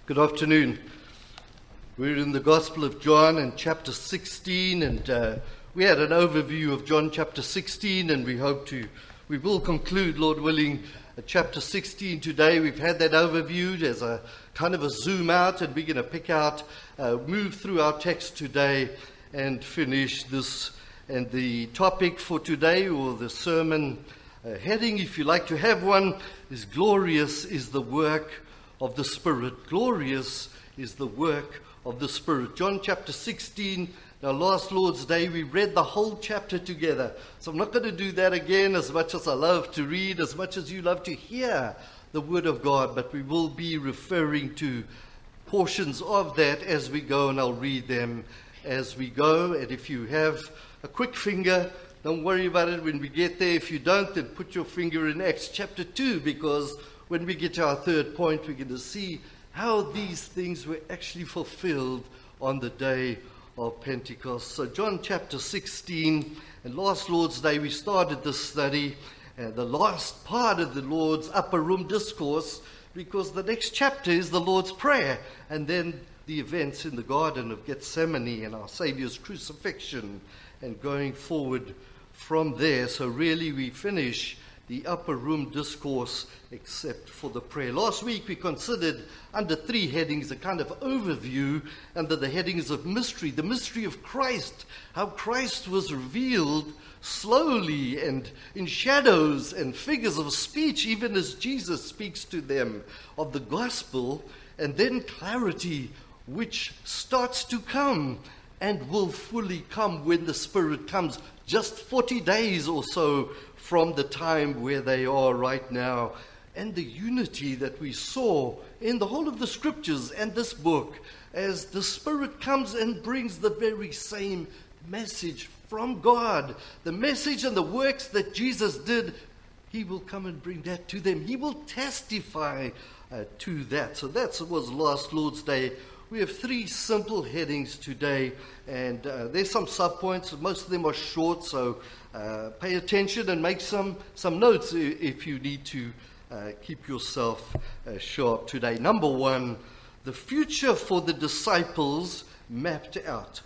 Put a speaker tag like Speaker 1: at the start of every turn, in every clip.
Speaker 1: Good afternoon. We're in the Gospel of John and chapter 16, and we had an overview of John chapter 16, and we will conclude, Lord willing, chapter 16 today. We've had that overview as a kind of a zoom out, and we're going to pick out, move through our text today and finish this. And the topic for today, or the sermon heading, if you like to have one, is Glorious is the Work of the Spirit. Glorious is the work of the Spirit. John chapter 16. Now, last Lord's Day, we read the whole chapter together. So I'm not going to do that again, as much as I love to read, as much as you love to hear the Word of God. But we will be referring to portions of that as we go, and I'll read them as we go. And if you have a quick finger, don't worry about it when we get there. If you don't, then put your finger in Acts chapter 2, because when we get to our third point, we're going to see how these things were actually fulfilled on the day of Pentecost. So John chapter 16, and last Lord's Day we started this study, the last part of the Lord's upper room discourse, because the next chapter is the Lord's Prayer, and then the events in the Garden of Gethsemane and our Saviour's crucifixion, and going forward from there. So really we finish the upper room discourse except for the prayer. Last week we considered under three headings a kind of overview under the headings of mystery, the mystery of Christ, how Christ was revealed slowly and in shadows and figures of speech, even as Jesus speaks to them of the gospel, and then clarity which starts to come and will fully come when the Spirit comes, just 40 days or so from the time where they are right now. And the unity that we saw in the whole of the Scriptures and this book, as the Spirit comes and brings the very same message from God, the message and the works that Jesus did, He will come and bring that to them. He will testify to that. So that was last Lord's Day. We have three simple headings today, and there's some subpoints. Most of them are short, so pay attention and make some notes if you need to keep yourself sharp today. Number one, the future for the disciples mapped out.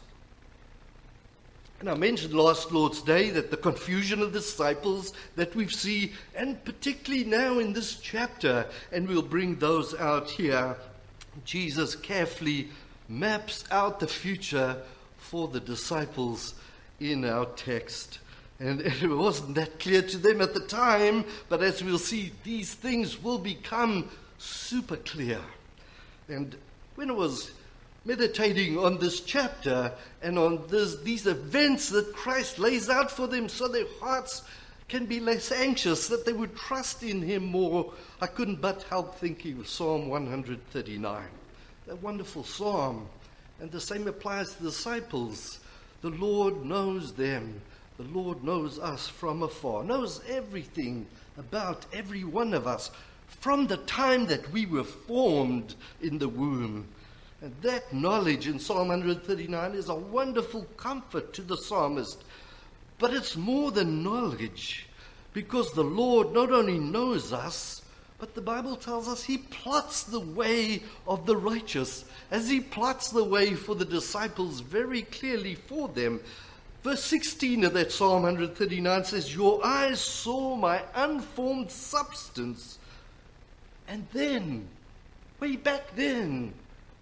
Speaker 1: And I mentioned last Lord's Day that the confusion of the disciples that we see, and particularly now in this chapter, and we'll bring those out here, Jesus carefully maps out the future for the disciples in our text. And it wasn't that clear to them at the time, but as we'll see, these things will become super clear. And when I was meditating on this chapter and on these events that Christ lays out for them so their hearts can be less anxious, that they would trust in Him more, I couldn't but help thinking of Psalm 139, that wonderful psalm. And the same applies to the disciples. The Lord knows them. The Lord knows us from afar, knows everything about every one of us from the time that we were formed in the womb. And that knowledge in Psalm 139 is a wonderful comfort to the psalmist. But it's more than knowledge, because the Lord not only knows us, but the Bible tells us He plots the way of the righteous, as He plots the way for the disciples very clearly for them. Verse 16 of that Psalm 139 says, "Your eyes saw my unformed substance." And then, way back then,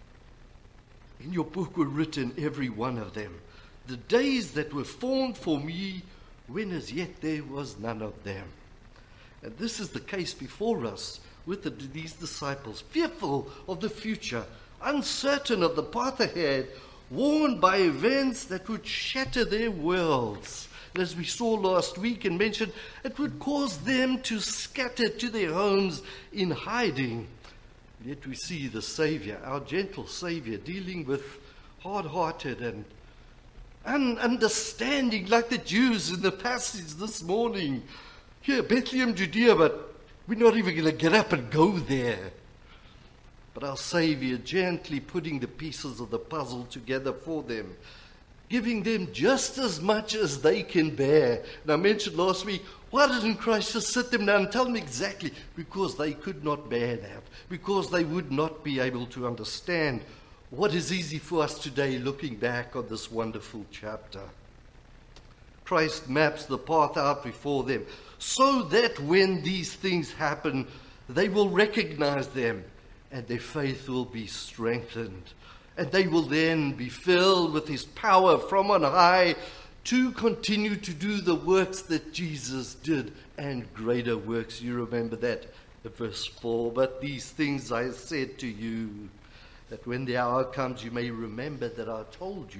Speaker 1: in your book were written, every one of them, the days that were formed for me, when as yet there was none of them. And this is the case before us with these disciples, fearful of the future, uncertain of the path ahead, warned by events that would shatter their worlds. And as we saw last week and mentioned, it would cause them to scatter to their homes in hiding. Yet we see the Savior, our gentle Savior, dealing with hard-hearted and ununderstanding, like the Jews in the passage this morning. Here, Bethlehem, Judea, but we're not even going to get up and go there. But our Savior gently putting the pieces of the puzzle together for them. giving them just as much as they can bear. And I mentioned last week, why didn't Christ just sit them down and tell them exactly? Because they could not bear that, because they would not be able to understand what is easy for us today looking back on this wonderful chapter. Christ maps the path out before them so that when these things happen, they will recognize them and their faith will be strengthened. And they will then be filled with his power from on high to continue to do the works that Jesus did and greater works. You remember that at verse 4. But these things I said to you, that when the hour comes you may remember that I told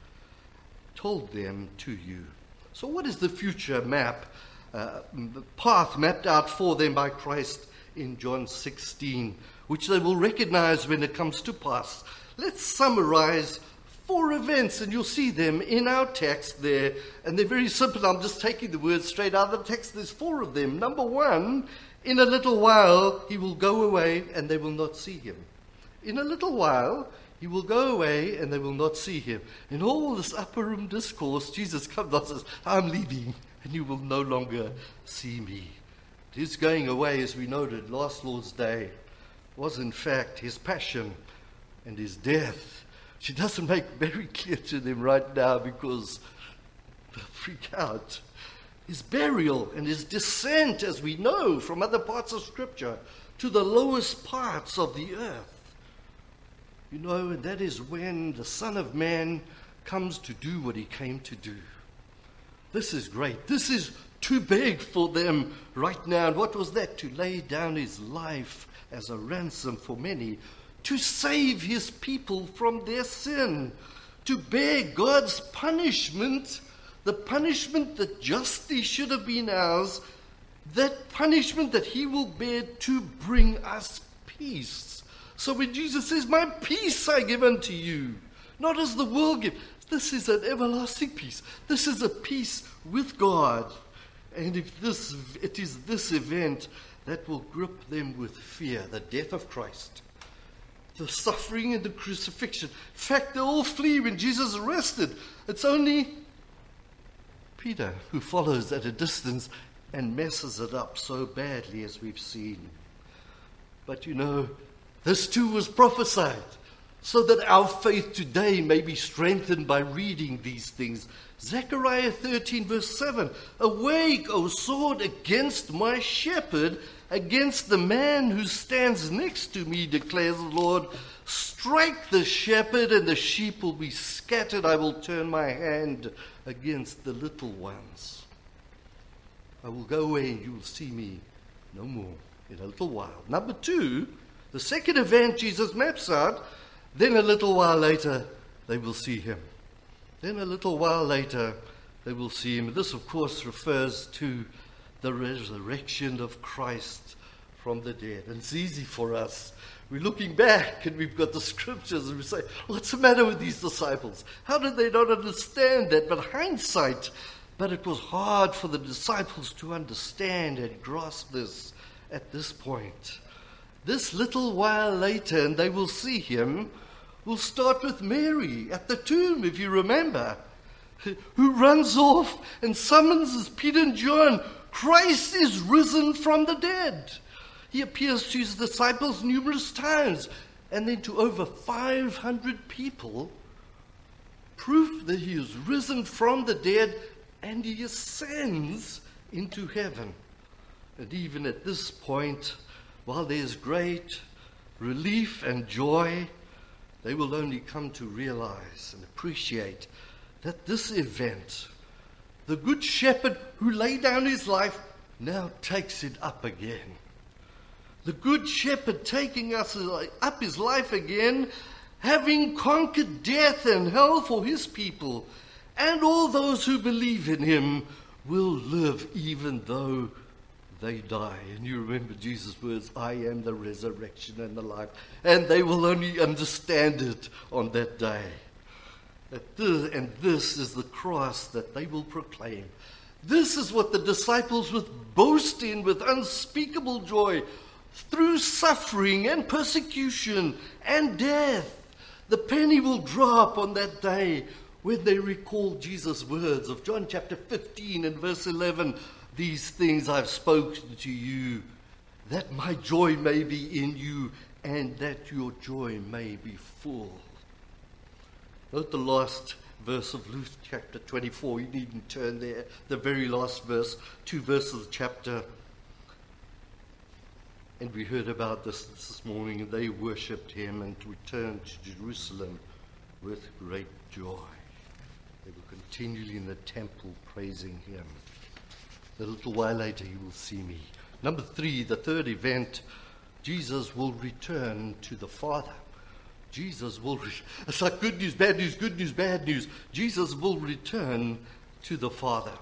Speaker 1: them to you. So what is the future map, the path mapped out for them by Christ in John 16, which they will recognize when it comes to pass? Let's summarize 4 events, and you'll see them in our text there. And they're very simple. I'm just taking the words straight out of the text. There's 4 of them. Number 1, in a little while he will go away and they will not see him. In a little while he will go away and they will not see him. In all this upper room discourse, Jesus comes and says, I'm leaving and you will no longer see me. His going away, as we noted last Lord's Day, was in fact his passion and his death. She doesn't make very clear to them right now because they'll freak out. His burial and his descent, as we know from other parts of Scripture, to the lowest parts of the earth. You know, and that is when the Son of Man comes to do what he came to do. This is great. This is too big for them right now. And what was that? To lay down his life as a ransom for many, to save his people from their sin, to bear God's punishment, the punishment that justly should have been ours, that punishment that he will bear to bring us peace. So when Jesus says, my peace I give unto you, not as the world gives, this is an everlasting peace. This is a peace with God. And if it is this event that will grip them with fear, the death of Christ, the suffering and the crucifixion. In fact, they all flee when Jesus is arrested. It's only Peter who follows at a distance and messes it up so badly, as we've seen. But you know, this too was prophesied, so that our faith today may be strengthened by reading these things. Zechariah 13 verse 7, awake, O sword, against my shepherd, against the man who stands next to me, declares the Lord. Strike the shepherd and the sheep will be scattered. I will turn my hand against the little ones. I will go away and you will see me no more in a little while. Number 2, the second event Jesus maps out, then a little while later they will see him. Then a little while later they will see him. This, of course, refers to the resurrection of Christ from the dead. And it's easy for us. We're looking back and we've got the scriptures and we say, what's the matter with these disciples? How did they not understand that? But hindsight, but it was hard for the disciples to understand and grasp this at this point. This little while later, and they will see him, will start with Mary at the tomb, if you remember, who runs off and summons Peter and John. Christ is risen from the dead. He appears to his disciples numerous times, and then to over 500 people, proof that he is risen from the dead, and he ascends into heaven. And even at this point, while there's great relief and joy, they will only come to realize and appreciate that this event, the good shepherd who laid down his life, now takes it up again. The good shepherd taking us up his life again, having conquered death and hell for his people, and all those who believe in him will live even though they die. And you remember Jesus' words, I am the resurrection and the life. And they will only understand it on that day. And this is the cross that they will proclaim. This is what the disciples would boast in with unspeakable joy. Through suffering and persecution and death, the penny will drop on that day when they recall Jesus' words of John chapter 15 and verse 11, these things I've spoken to you, that my joy may be in you and that your joy may be full. Note the last verse of Luke chapter 24. You needn't turn there. The very last verse, 2 verses of the chapter. And we heard about this morning. They worshipped him and returned to Jerusalem with great joy. They were continually in the temple praising him. A little while later he will see me. Number 3, the third event, Jesus will return to the Father. It's like good news, bad news, good news, bad news. Jesus will return to the Father.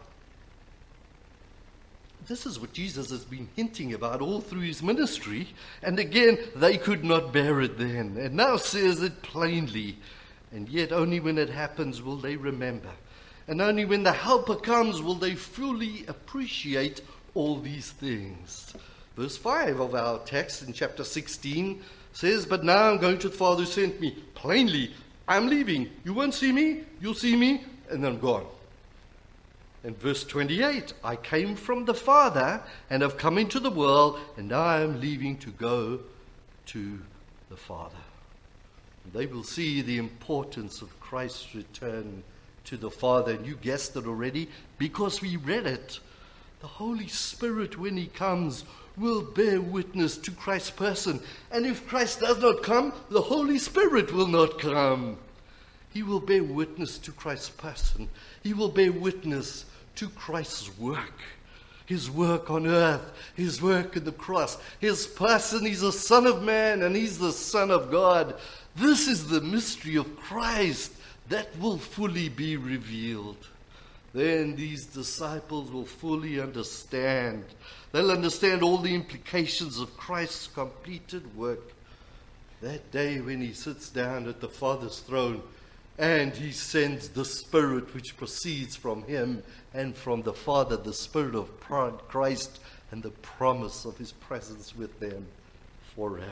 Speaker 1: This is what Jesus has been hinting about all through his ministry. And again, they could not bear it then. And now says it plainly. And yet only when it happens will they remember. And only when the Helper comes will they fully appreciate all these things. Verse 5 of our text in chapter 16 says, but now I'm going to the Father who sent me. Plainly, I'm leaving. You won't see me, you'll see me, and then I'm gone. And verse 28, I came from the Father and have come into the world, and now I'm leaving to go to the Father. And they will see the importance of Christ's return to the Father. And you guessed it already, because we read it. The Holy Spirit, when he comes, will bear witness to Christ's person. And if Christ does not come, the Holy Spirit will not come. He will bear witness to Christ's person. He will bear witness to Christ's work. His work on earth, his work at the cross, his person. He's the Son of Man and he's the Son of God. This is the mystery of Christ that will fully be revealed. Then these disciples will fully understand. They'll understand all the implications of Christ's completed work. That day when he sits down at the Father's throne and he sends the Spirit which proceeds from him and from the Father, the Spirit of Christ and the promise of his presence with them forever.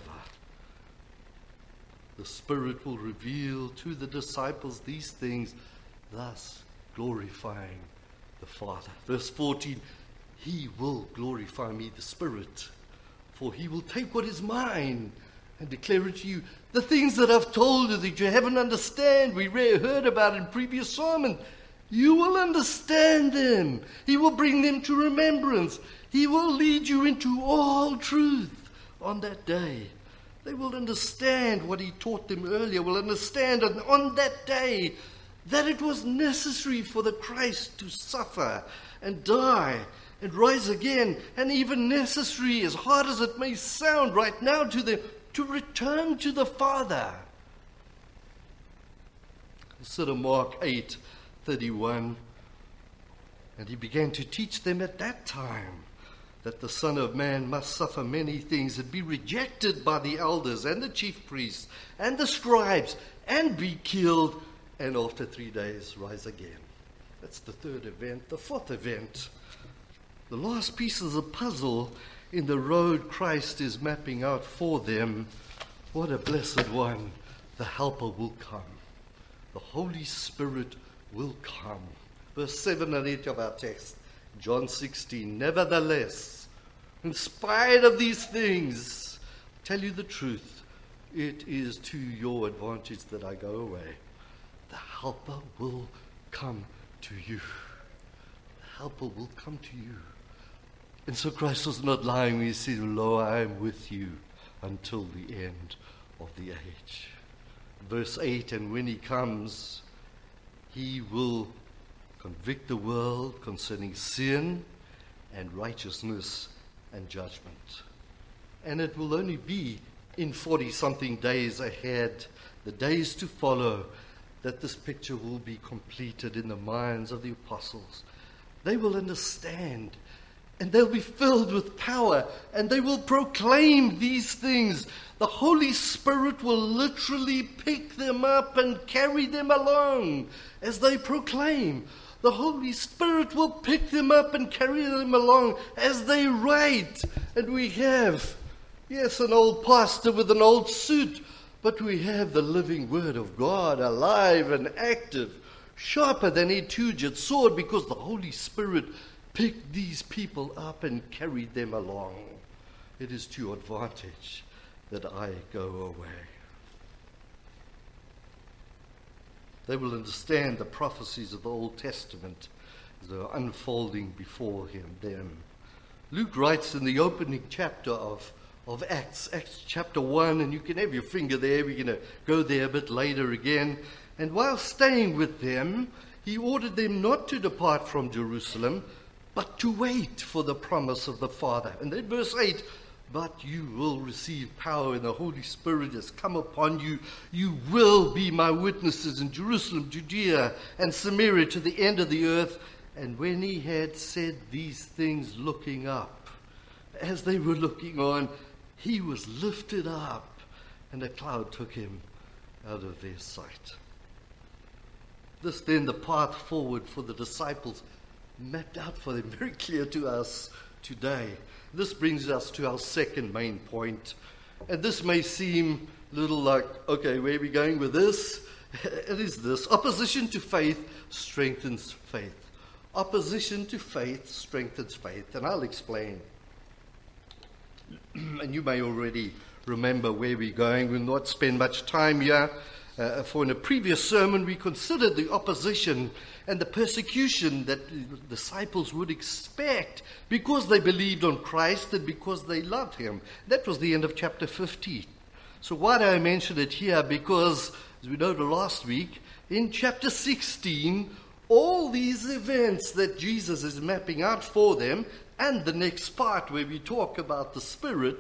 Speaker 1: The Spirit will reveal to the disciples these things, thus glorifying the Father. Verse 14, he will glorify me, the Spirit, for he will take what is mine and declare it to you. The things that I've told you that you haven't understand, we heard about in previous sermon, you will understand them. He will bring them to remembrance. He will lead you into all truth on that day. They will understand what he taught them earlier, will understand on that day that it was necessary for the Christ to suffer and die and rise again, and even necessary, as hard as it may sound right now to them, to return to the Father. Consider Mark 8:31. And he began to teach them at that time that the Son of Man must suffer many things and be rejected by the elders and the chief priests and the scribes and be killed, and after 3 days rise again. That's the third event. The fourth event, the last piece of the puzzle in the road Christ is mapping out for them. What a blessed one. The Helper will come. The Holy Spirit will come. Verse 7 and 8 of our text, John 16. Nevertheless, in spite of these things, tell you the truth, it is to your advantage that I go away. The Helper will come to you. The Helper will come to you. And so Christ was not lying when he said, lo, I am with you until the end of the age. Verse 8, and when he comes, he will convict the world concerning sin and righteousness and judgment. And it will only be in 40-something days ahead, the days to follow, that this picture will be completed in the minds of the apostles. They will understand, and they'll be filled with power, and they will proclaim these things. The Holy Spirit will literally pick them up and carry them along as they proclaim. The Holy Spirit will pick them up and carry them along as they write. And we have, yes, an old pastor with an old suit, but we have the living Word of God, alive and active, sharper than a two-edged sword, because the Holy Spirit picked these people up and carried them along. It is to your advantage that I go away. They will understand the prophecies of the Old Testament as they are unfolding before them. Luke writes in the opening chapter of Acts chapter 1, and you can have your finger there. We're going to go there a bit later again. And while staying with them, he ordered them not to depart from Jerusalem, but to wait for the promise of the Father. And then verse 8, but you will receive power, and the Holy Spirit has come upon you. You will be my witnesses in Jerusalem, Judea, and Samaria, to the end of the earth. And when he had said these things, looking up, as they were looking on, he was lifted up, and a cloud took him out of their sight. This then the path forward for the disciples, mapped out for them, very clear to us today. This brings us to our second main point. And this may seem a little like, okay, where are we going with this? It is this: opposition to faith strengthens faith. Opposition to faith strengthens faith. And I'll explain. And you may already remember where we're going. We'll not spend much time here. For in a previous sermon, we considered the opposition and the persecution that the disciples would expect because they believed on Christ and because they loved him. That was the end of chapter 15. So why do I mention it here? Because, as we noted last week, in chapter 16, all these events that Jesus is mapping out for them, and the next part where we talk about the Spirit,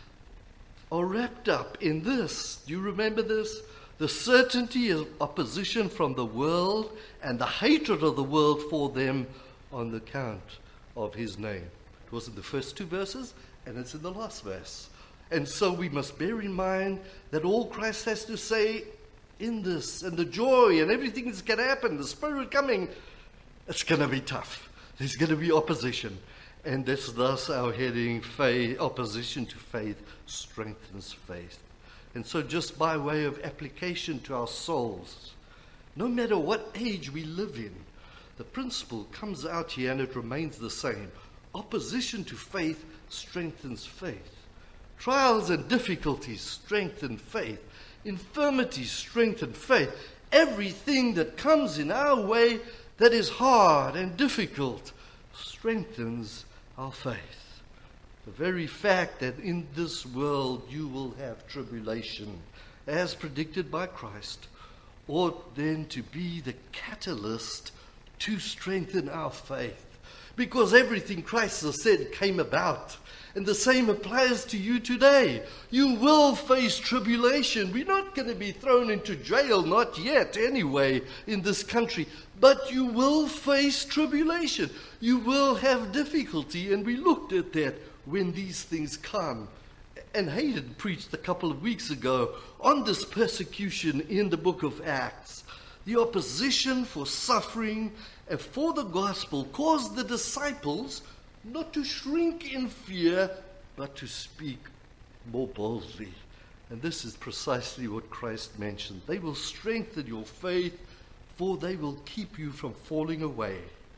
Speaker 1: are wrapped up in this. Do you remember this? The certainty of opposition from the world and the hatred of the world for them on the account of his name. It was in the first two verses, and it's in the last verse. And so we must bear in mind that all Christ has to say in this, and the joy and everything that's going to happen, the Spirit coming, it's going to be tough. There's going to be opposition. And that's thus our heading, faith, opposition to faith strengthens faith. And so just by way of application to our souls, no matter what age we live in, the principle comes out here and it remains the same. Opposition to faith strengthens faith. Trials and difficulties strengthen faith. Infirmities strengthen faith. Everything that comes in our way that is hard and difficult strengthens our faith. The very fact that in this world you will have tribulation, as predicted by Christ, ought then to be the catalyst to strengthen our faith. Because everything Christ has said came about. And the same applies to you today. You will face tribulation. We're not going to be thrown into jail, not yet anyway, in this country. But you will face tribulation. You will have difficulty. And we looked at that when these things come. And Hayden preached a couple of weeks ago on this persecution in the book of Acts. The opposition for suffering and for the gospel caused the disciples not to shrink in fear, but to speak more boldly. And this is precisely what Christ mentioned. They will strengthen your faith, for they will keep you from falling away.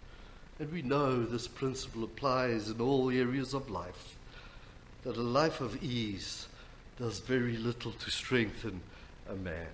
Speaker 1: And we know this principle applies in all areas of life, that a life of ease does very little to strengthen a man.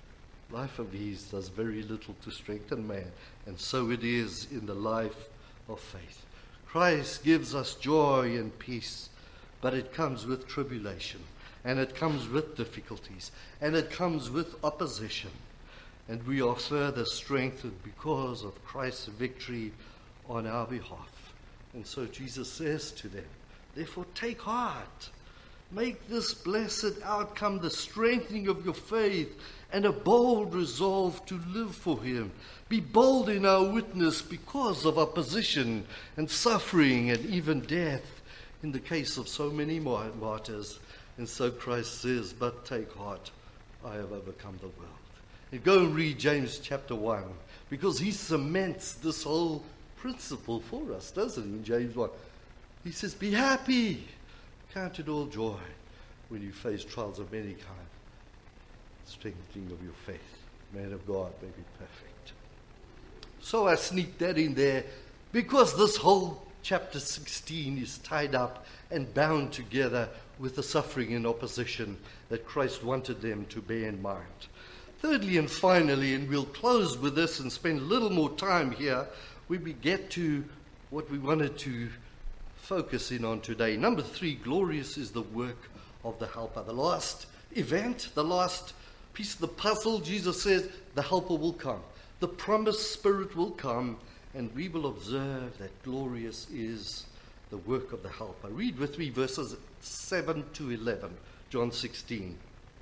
Speaker 1: Life of ease does very little to strengthen man, and so it is in the life of faith. Christ gives us joy and peace, but it comes with tribulation, and it comes with difficulties, and it comes with opposition. And we are further strengthened because of Christ's victory on our behalf. And so Jesus says to them, therefore take heart. Make this blessed outcome the strengthening of your faith and a bold resolve to live for him. Be bold in our witness because of opposition and suffering and even death in the case of so many martyrs. And so Christ says, but take heart, I have overcome the world. And go and read James chapter 1, because he cements this whole principle for us, doesn't he, in James 1. He says, be happy, count it all joy when you face trials of any kind. Strengthening of your faith. Man of God may be perfect, So I sneaked that in there because this whole chapter 16 is tied up and bound together with the suffering and opposition that Christ wanted them to bear in mind. Thirdly and finally, and we'll close with this and spend a little more time here, we get to what we wanted to focus in on today. Number 3, glorious is the work of the Helper. The last event, the last piece of the puzzle, Jesus says, the Helper will come. The promised Spirit will come, and we will observe that glorious is the work of the Helper. Read with me verses 7 to 11, John 16.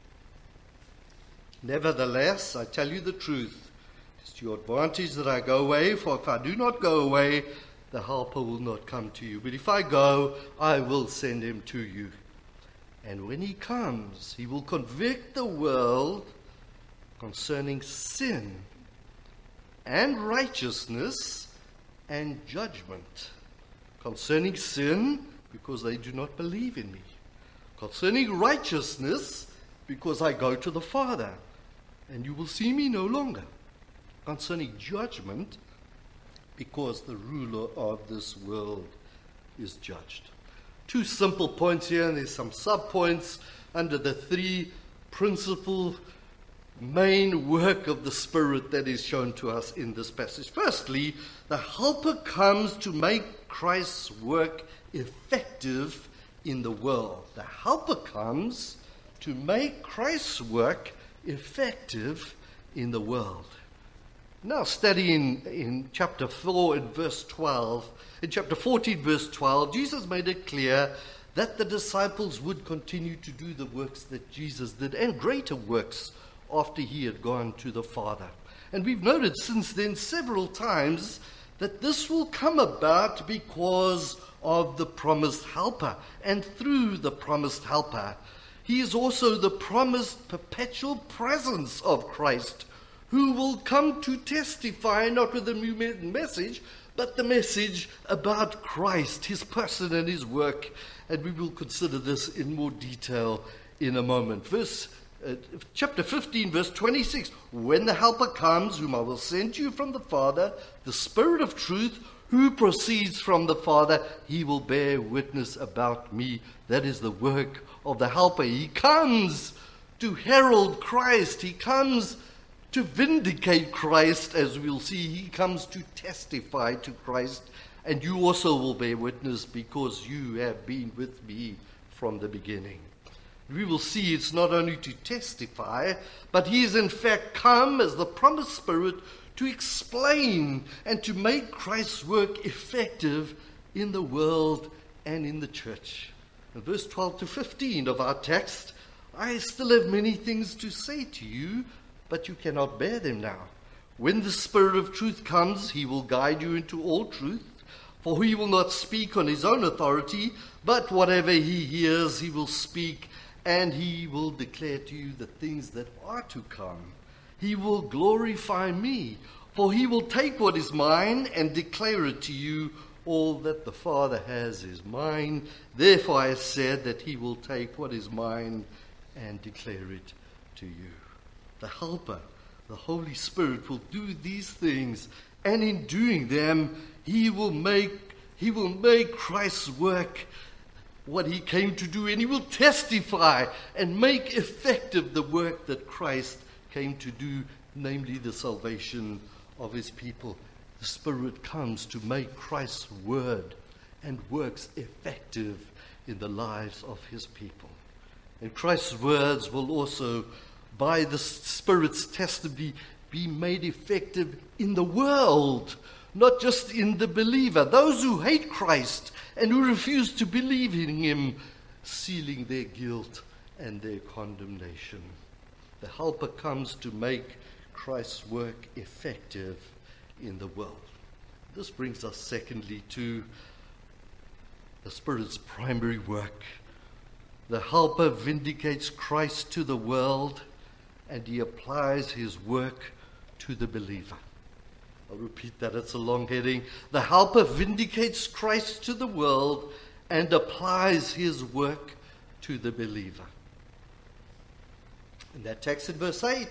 Speaker 1: Nevertheless, I tell you the truth. It's to your advantage that I go away, for if I do not go away, the Helper will not come to you. But if I go, I will send him to you. And when he comes, he will convict the world concerning sin and righteousness and judgment. Concerning sin, because they do not believe in me. Concerning righteousness, because I go to the Father, and you will see me no longer. Concerning judgment, because the ruler of this world is judged. 2 simple points here, and there's some sub-points under the 3 principal main work of the Spirit that is shown to us in this passage. Firstly, the Helper comes to make Christ's work effective in the world. The Helper comes to make Christ's work effective in the world. Now, studying in chapter 4 and verse 12, in chapter 14, verse 12, Jesus made it clear that the disciples would continue to do the works that Jesus did, and greater works, after he had gone to the Father. And we've noted since then several times that this will come about because of the promised Helper. And through the promised Helper, he is also the promised perpetual presence of Christ, who will come to testify not with a new message, but the message about Christ, his person and his work. And we will consider this in more detail in a moment. Chapter 15, verse 26, when the Helper comes, whom I will send you from the Father, the Spirit of truth, who proceeds from the Father, he will bear witness about me. That is the work of the Helper. He comes to herald Christ. He comes to vindicate Christ, as we'll see. He comes to testify to Christ. And you also will bear witness because you have been with me from the beginning. We will see it's not only to testify, but he is in fact come as the promised Spirit to explain and to make Christ's work effective in the world and in the church. In verse 12 to 15 of our text, I still have many things to say to you, but you cannot bear them now. When the Spirit of truth comes, he will guide you into all truth, for he will not speak on his own authority, but whatever he hears, he will speak, and he will declare to you the things that are to come. He will glorify me, for he will take what is mine and declare it to you. All that the Father has is mine. Therefore I said that he will take what is mine and declare it to you. The Helper, the Holy Spirit, will do these things, and in doing them, he will make Christ's work what he came to do, and he will testify and make effective the work that Christ came to do, namely the salvation of his people. The Spirit comes to make Christ's word and works effective in the lives of his people. And Christ's words will also, by the Spirit's testimony, be made effective in the world, not just in the believer. Those who hate Christ and who refuse to believe in him, sealing their guilt and their condemnation. The Helper comes to make Christ's work effective in the world. This brings us secondly to the Spirit's primary work. The Helper vindicates Christ to the world, and he applies his work to the believer. I'll repeat that, it's a long heading. The Helper vindicates Christ to the world and applies his work to the believer. In that text in verse 8,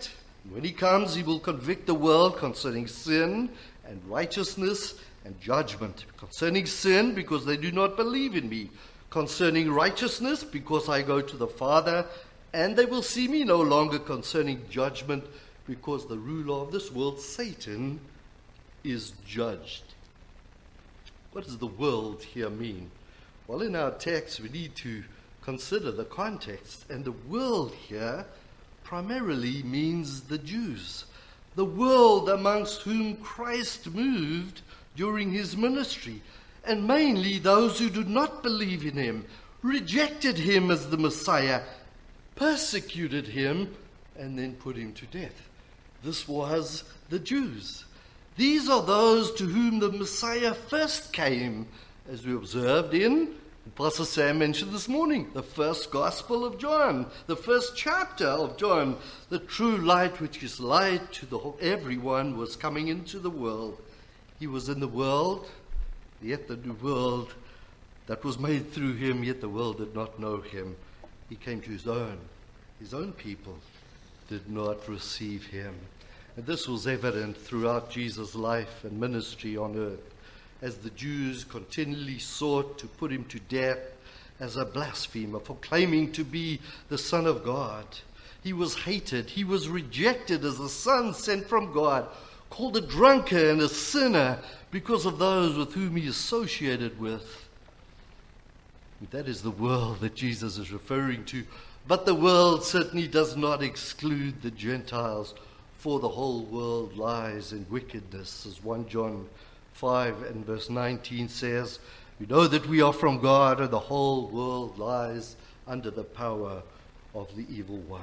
Speaker 1: When he comes, he will convict the world concerning sin and righteousness and judgment. Concerning sin, because they do not believe in me. Concerning righteousness, because I go to the Father, and they will see me no longer. Concerning judgment, because the ruler of this world, Satan, is judged. What does the world here mean? Well, in our text, we need to consider the context. And the world here primarily means the Jews, the world amongst whom Christ moved during his ministry, and mainly those who did not believe in him, rejected him as the Messiah, persecuted him, and then put him to death. This was the Jews. These are those to whom the Messiah first came, as we observed in Pastor Sam mentioned this morning, the first Gospel of John, the first chapter of John. The true light, which is light to everyone, was coming into the world. He was in the world, yet the world that was made through him, yet the world did not know him. He came to his own people did not receive him. And this was evident throughout Jesus' life and ministry on earth, as the Jews continually sought to put him to death as a blasphemer for claiming to be the Son of God. He was hated. He was rejected as the Son sent from God, called a drunkard and a sinner because of those with whom he associated with. That is the world that Jesus is referring to. But the world certainly does not exclude the Gentiles, for the whole world lies in wickedness, as 1 John 5 and verse 19 says. We know that we are from God, and the whole world lies under the power of the evil one.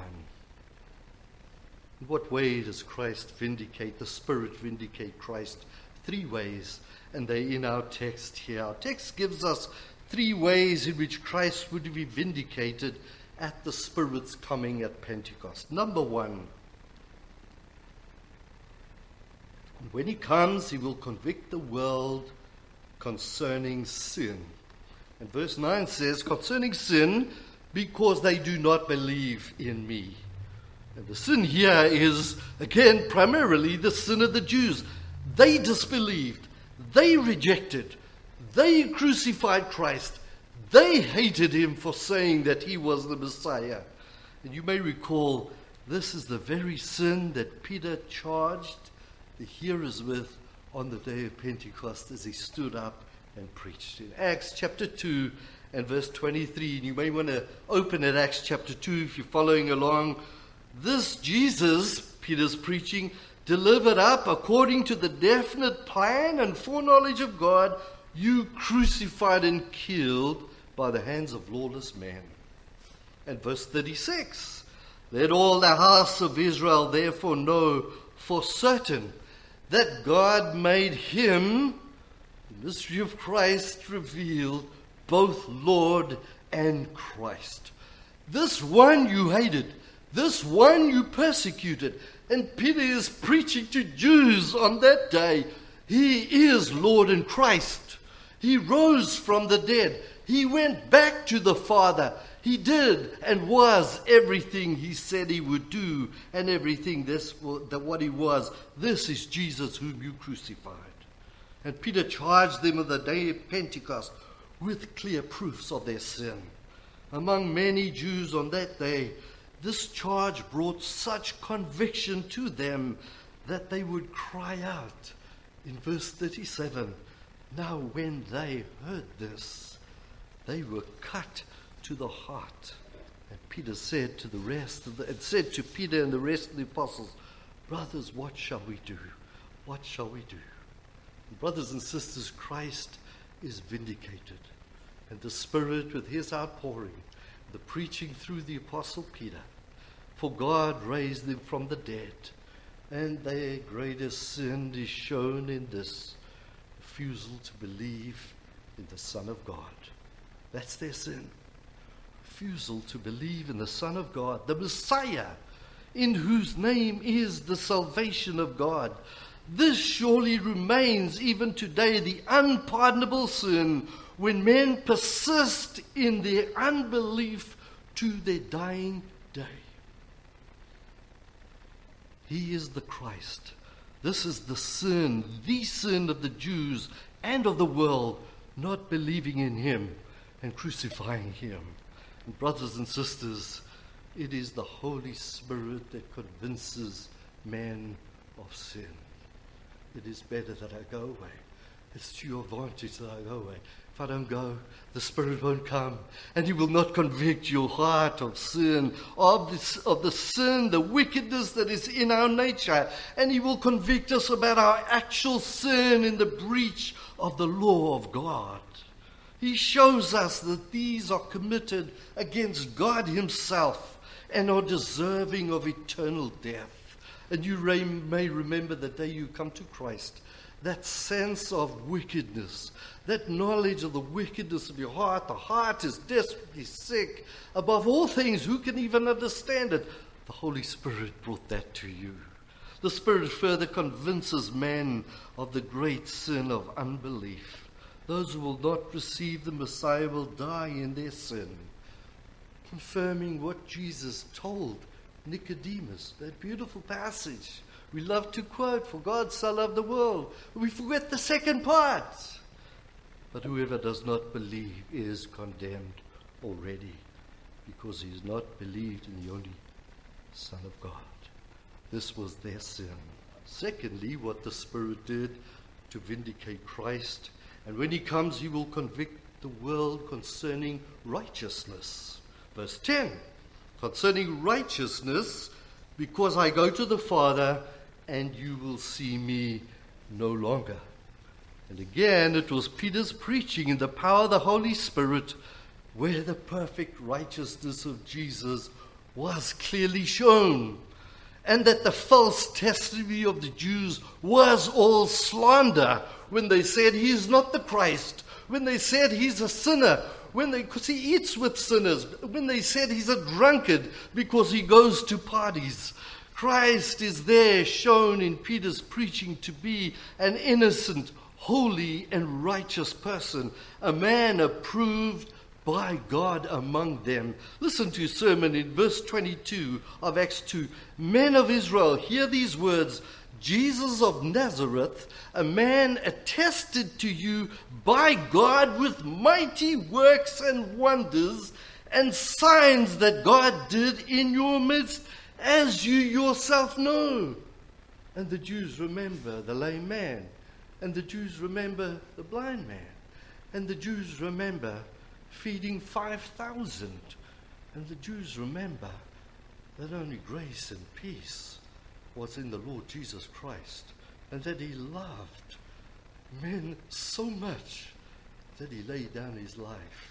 Speaker 1: In what way does Christ vindicate, the Spirit vindicate Christ? 3 ways, and they're in our text here. Our text gives us 3 ways in which Christ would be vindicated at the Spirit's coming at Pentecost. Number 1, when he comes, he will convict the world concerning sin. And verse 9 says, concerning sin, because they do not believe in me. And the sin here is, again, primarily the sin of the Jews. They disbelieved. They rejected. They crucified Christ. They hated him for saying that he was the Messiah. And you may recall, this is the very sin that Peter charged the hearers with on the day of Pentecost as he stood up and preached. In Acts chapter 2 and verse 23, and you may want to open at Acts chapter 2 if you're following along. This Jesus, Peter's preaching, delivered up according to the definite plan and foreknowledge of God, you crucified and killed by the hands of lawless men. And verse 36, let all the house of Israel therefore know for certain that God made him, the mystery of Christ revealed, both Lord and Christ. This one you hated, this one you persecuted. And Peter is preaching to Jews on that day. He is Lord and Christ. He rose from the dead. He went back to the Father. He did and was everything he said he would do, and everything that what he was. This is Jesus whom you crucified. And Peter charged them on the day of Pentecost with clear proofs of their sin. Among many Jews on that day, this charge brought such conviction to them that they would cry out. In verse 37, now when they heard this, they were cut to the heart. And Peter said to Peter and the rest of the apostles, brothers, what shall we do? What shall we do? And brothers and sisters, Christ is vindicated. And the Spirit with his outpouring, the preaching through the apostle Peter, for God raised them from the dead, and their greatest sin is shown in this refusal to believe in the Son of God. That's their sin. Refusal to believe in the Son of God, the Messiah, in whose name is the salvation of God. This surely remains even today the unpardonable sin when men persist in their unbelief to their dying day. He is the Christ. This is the sin of the Jews and of the world, not believing in him and crucifying him. And brothers and sisters, it is the Holy Spirit that convinces man of sin. It is better that I go away. It's to your advantage that I go away. If I don't go, the Spirit won't come, and he will not convict your heart of sin, of the sin, the wickedness that is in our nature, and he will convict us about our actual sin in the breach of the law of God. He shows us that these are committed against God himself and are deserving of eternal death. And you may remember the day you come to Christ, that sense of wickedness, that knowledge of the wickedness of your heart. The heart is desperately sick. Above all things, who can even understand it? The Holy Spirit brought that to you. The Spirit further convinces man of the great sin of unbelief. Those who will not receive the Messiah will die in their sin, confirming what Jesus told Nicodemus, that beautiful passage we love to quote, for God so loved the world. We forget the second part. But whoever does not believe is condemned already, because he has not believed in the only Son of God. This was their sin. Secondly, what the Spirit did to vindicate Christ. And when he comes, he will convict the world concerning righteousness. Verse 10, concerning righteousness, because I go to the Father, and you will see me no longer. And again, it was Peter's preaching in the power of the Holy Spirit, where the perfect righteousness of Jesus was clearly shown, and that the false testimony of the Jews was all slander when they said he is not the Christ, when they said he's a sinner, because he eats with sinners, when they said he's a drunkard because he goes to parties. Christ is there shown in Peter's preaching to be an innocent, holy, and righteous person, a man approved by God among them. Listen to his sermon in verse 22 of Acts 2. Men of Israel, hear these words. Jesus of Nazareth, a man attested to you by God with mighty works and wonders and signs that God did in your midst, as you yourself know. And the Jews remember the lame man, and the Jews remember the blind man, and the Jews remember feeding 5,000, and the Jews remember that only grace and peace was in the Lord Jesus Christ, and that he loved men so much that he laid down his life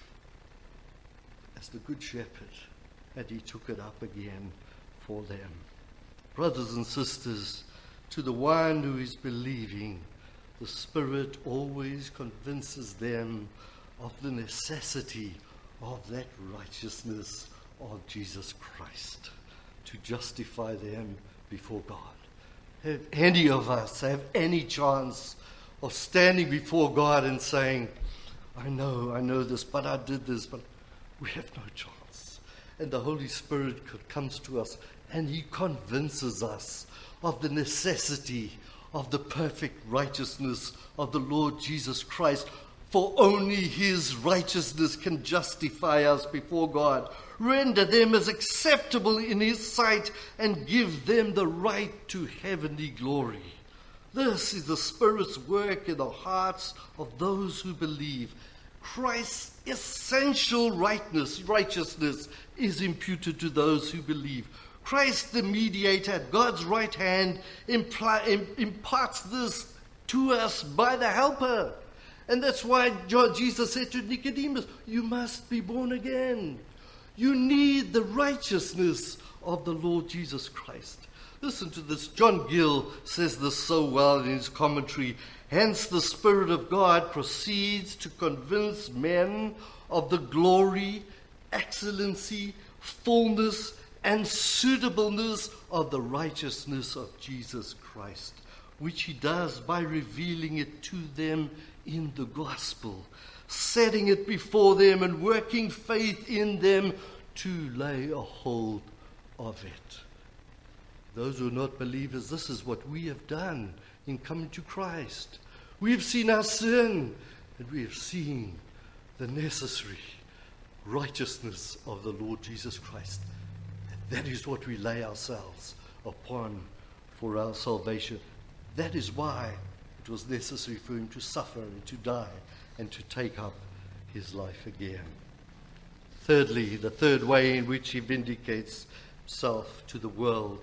Speaker 1: as the good shepherd, and he took it up again for them. Brothers and sisters, to the one who is believing, the Spirit always convinces them of the necessity of that righteousness of Jesus Christ to justify them before God. Have any of us have any chance of standing before God and saying, I know this, but I did this, but we have no chance. And the Holy Spirit comes to us and he convinces us of the necessity of the perfect righteousness of the Lord Jesus Christ. For only his righteousness can justify us before God, render them as acceptable in his sight, and give them the right to heavenly glory. This is the Spirit's work in the hearts of those who believe. Christ's essential righteousness is imputed to those who believe. Christ the mediator at God's right hand imparts this to us by the Helper. And that's why Jesus said to Nicodemus, you must be born again. You need the righteousness of the Lord Jesus Christ. Listen to this. John Gill says this so well in his commentary. Hence the Spirit of God proceeds to convince men of the glory, excellency, fullness, and suitableness of the righteousness of Jesus Christ, which he does by revealing it to them in the gospel, setting it before them and working faith in them to lay a hold of it. Those who are not believers, this is what we have done in coming to Christ. We have seen our sin, and we have seen the necessary righteousness of the Lord Jesus Christ. And that is what we lay ourselves upon for our salvation. That is why it was necessary for him to suffer and to die and to take up his life again. Thirdly, the third way in which he vindicates himself to the world.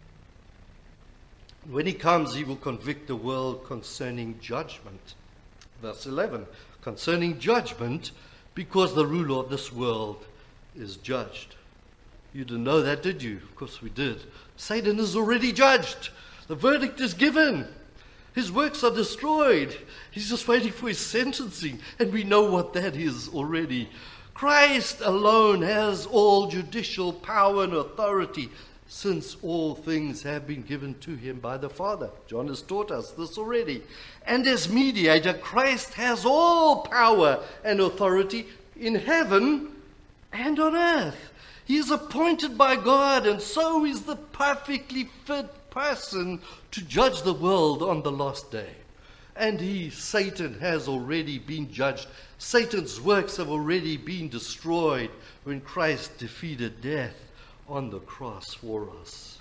Speaker 1: When he comes, he will convict the world concerning judgment. Verse 11, concerning judgment, because the ruler of this world is judged. You didn't know that, did you? Of course we did. Satan is already judged. The verdict is given. His works are destroyed. He's just waiting for his sentencing, and we know what that is already. Christ alone has all judicial power and authority, since all things have been given to him by the Father. John has taught us this already. And as mediator, Christ has all power and authority in heaven and on earth. He is appointed by God, and so is the perfectly fit person to judge the world on the last day. And Satan has already been judged. Satan's works have already been destroyed when Christ defeated death on the cross for us.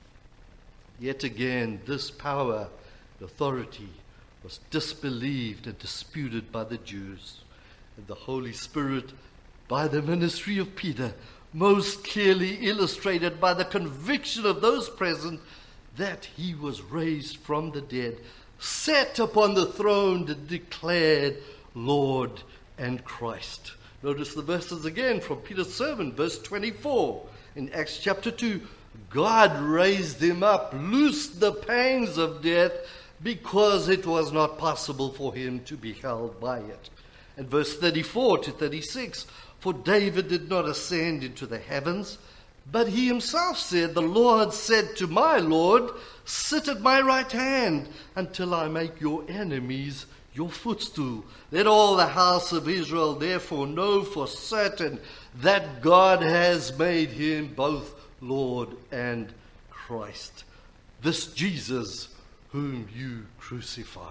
Speaker 1: Yet again, this power, authority, was disbelieved and disputed by the Jews. And the Holy Spirit, by the ministry of Peter, most clearly illustrated by the conviction of those present that he was raised from the dead, sat upon the throne and declared Lord and Christ. Notice the verses again from Peter's sermon, verse 24. In Acts chapter 2, God raised him up, loosed the pangs of death, because it was not possible for him to be held by it. And verse 34 to 36, for David did not ascend into the heavens, but he himself said, the Lord said to my Lord, sit at my right hand until I make your enemies your footstool. Let all the house of Israel therefore know for certain that God has made him both Lord and Christ. This Jesus whom you crucified.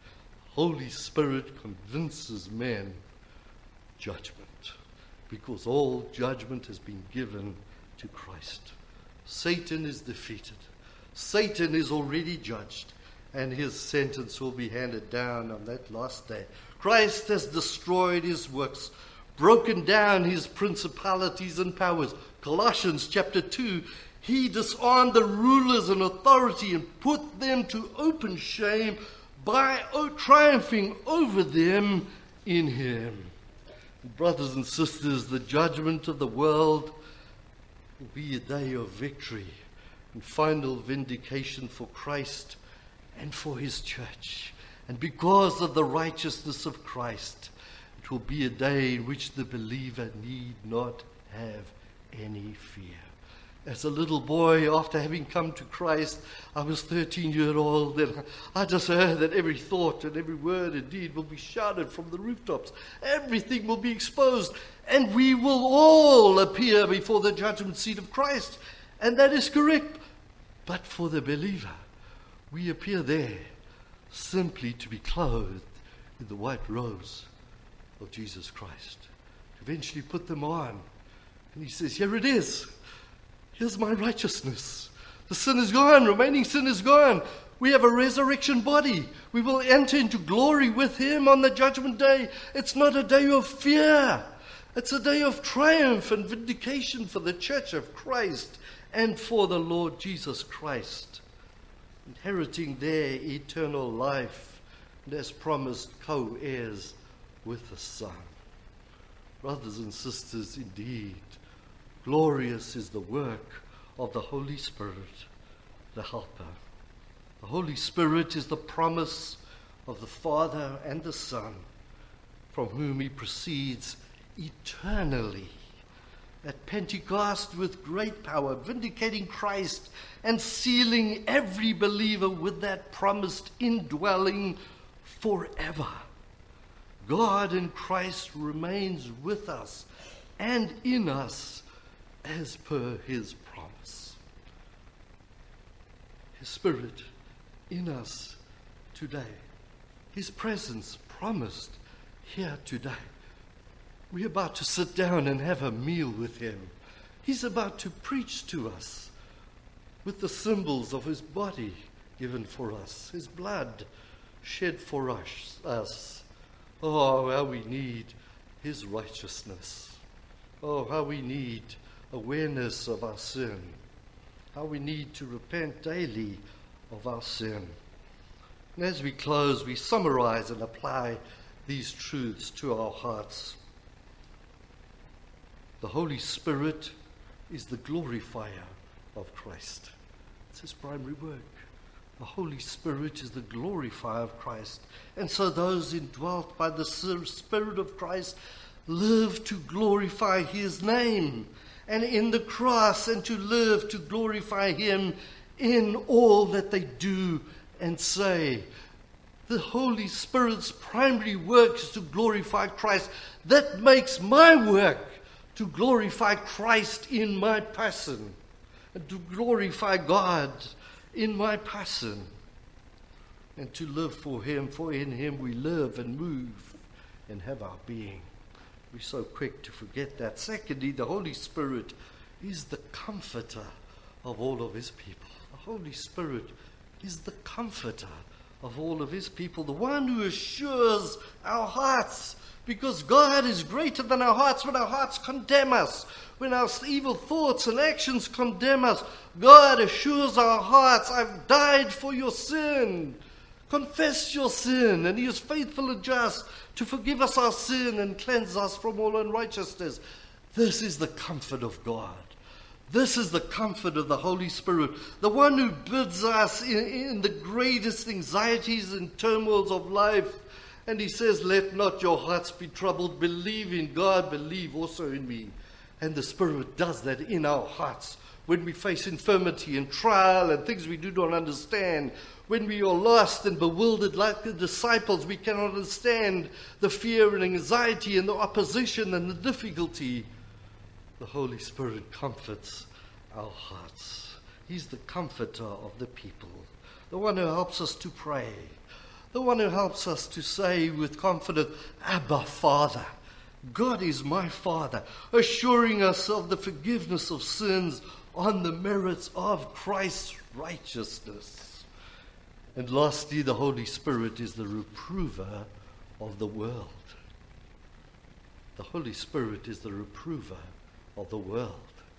Speaker 1: Holy Spirit convinces men judgment, because all judgment has been given to Christ. Satan is defeated. Satan is already judged, and his sentence will be handed down on that last day. Christ has destroyed his works, broken down his principalities and powers. Colossians chapter 2, he disarmed the rulers and authority and put them to open shame by triumphing over them in him. Brothers and sisters, the judgment of the world will be a day of victory and final vindication for Christ and for his church. And because of the righteousness of Christ, it will be a day in which the believer need not have any fear. As a little boy, after having come to Christ, I was 13 years old, and I just heard that every thought and every word and deed will be shouted from the rooftops. Everything will be exposed, and we will all appear before the judgment seat of Christ. And that is correct. But for the believer, we appear there simply to be clothed in the white robes of Jesus Christ. Eventually put them on. And he says, here it is. Here's my righteousness. The sin is gone. Remaining sin is gone. We have a resurrection body. We will enter into glory with him on the judgment day. It's not a day of fear. It's a day of triumph and vindication for the church of Christ and for the Lord Jesus Christ, inheriting their eternal life and, as promised, co-heirs with the Son. Brothers and sisters, indeed, glorious is the work of the Holy Spirit, the Helper. The Holy Spirit is the promise of the Father and the Son, from whom he proceeds eternally at Pentecost with great power, vindicating Christ and sealing every believer with that promised indwelling forever. God in Christ remains with us and in us as per his promise. His Spirit in us today. His presence promised here today. We're about to sit down and have a meal with Him. He's about to preach to us with the symbols of His body given for us, His blood shed for us. Oh, how we need His righteousness. Oh, how we need awareness of our sin. How we need to repent daily of our sin. And as we close, we summarize and apply these truths to our hearts. The Holy Spirit is the glorifier of Christ. It's His primary work. The Holy Spirit is the glorifier of Christ. And so those indwelt by the Spirit of Christ live to glorify His name and in the cross, and to live to glorify Him in all that they do and say. The Holy Spirit's primary work is to glorify Christ. That makes my work to glorify Christ in my person, and to glorify God in my person, and to live for Him, for in Him we live and move and have our being. We're so quick to forget that. Secondly, the Holy Spirit is the comforter of all of His people. The Holy Spirit is the comforter of all of His people, the one who assures our hearts, because God is greater than our hearts. When our hearts condemn us, when our evil thoughts and actions condemn us, God assures our hearts, I've died for your sin. Confess your sin, and He is faithful and just to forgive us our sin and cleanse us from all unrighteousness. This is the comfort of God. This is the comfort of the Holy Spirit, the one who bids us in the greatest anxieties and turmoils of life. And He says, let not your hearts be troubled. Believe in God, believe also in me. And the Spirit does that in our hearts. When we face infirmity and trial and things we do not understand, when we are lost and bewildered like the disciples, we cannot understand the fear and anxiety and the opposition and the difficulty. The Holy Spirit comforts our hearts. He's the comforter of the people, the one who helps us to pray, the one who helps us to say with confidence, Abba, Father. God is my Father, assuring us of the forgiveness of sins on the merits of Christ's righteousness. And lastly, the Holy Spirit is the reprover of the world. The Holy Spirit is the reprover of the world.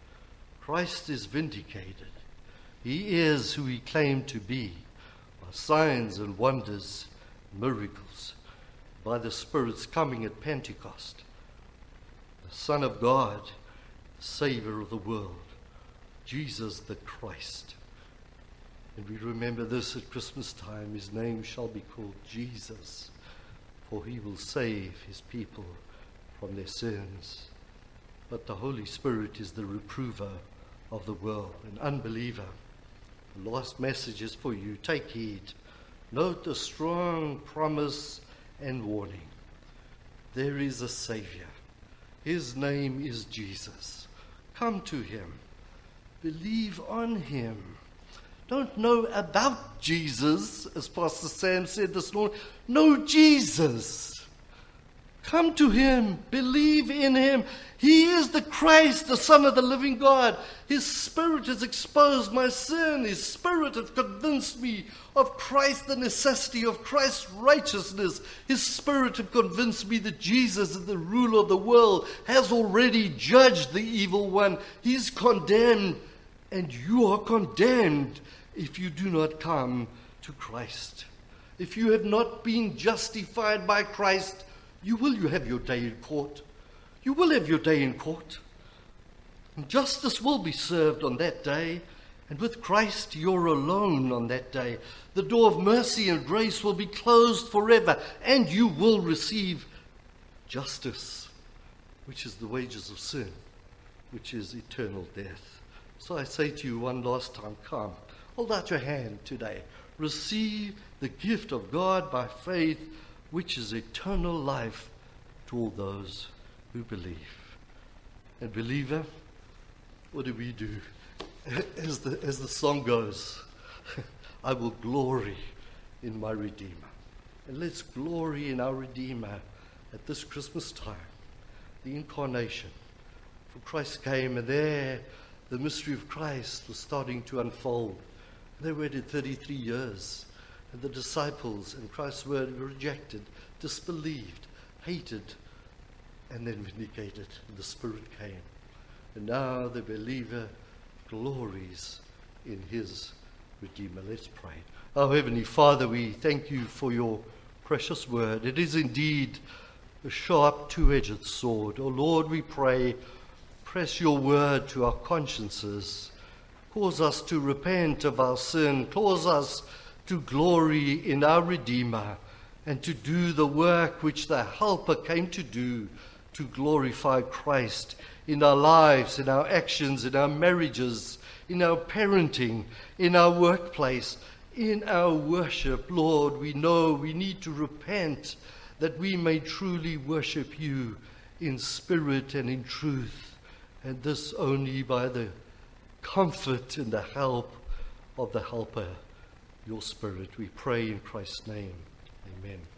Speaker 1: Christ is vindicated. He is who He claimed to be, by signs and wonders, miracles, by the Spirit's coming at Pentecost. The Son of God, the Savior of the world, Jesus the Christ. And we remember this at Christmas time. His name shall be called Jesus, for He will save His people from their sins. But the Holy Spirit is the reprover of the world, an unbeliever. The last message is for you. Take heed. Note the strong promise and warning. There is a Savior. His name is Jesus. Come to Him. Believe on Him. Don't know about Jesus, as Pastor Sam said this morning. Know Jesus. Come to Him. Believe in Him. He is the Christ, the Son of the living God. His Spirit has exposed my sin. His Spirit has convinced me of Christ, the necessity of Christ's righteousness. His Spirit has convinced me that Jesus is the ruler of the world, has already judged the evil one. He's condemned, and you are condemned if you do not come to Christ. If you have not been justified by Christ, you have your day in court. You will have your day in court. And justice will be served on that day. And with Christ, you're alone on that day. The door of mercy and grace will be closed forever. And you will receive justice, which is the wages of sin, which is eternal death. So I say to you one last time, come. Hold out your hand today. Receive the gift of God by faith, which is eternal life to all those who believe. And believer, what do we do? As the song goes, I will glory in my Redeemer. And let's glory in our Redeemer at this Christmas time, the incarnation. For Christ came, and there the mystery of Christ was starting to unfold. They waited 33 years, and the disciples and Christ's word were rejected, disbelieved, hated, and then vindicated. And the Spirit came. And now the believer glories in his Redeemer. Let's pray. Our Heavenly Father, we thank you for your precious word. It is indeed a sharp two-edged sword. Oh Lord, we pray, press your word to our consciences. Cause us to repent of our sin. Cause us to glory in our Redeemer and to do the work which the Helper came to do, to glorify Christ in our lives, in our actions, in our marriages, in our parenting, in our workplace, in our worship. Lord, we know we need to repent that we may truly worship you in spirit and in truth, and this only by the comfort and the help of the Helper, your Spirit. We pray in Christ's name. Amen.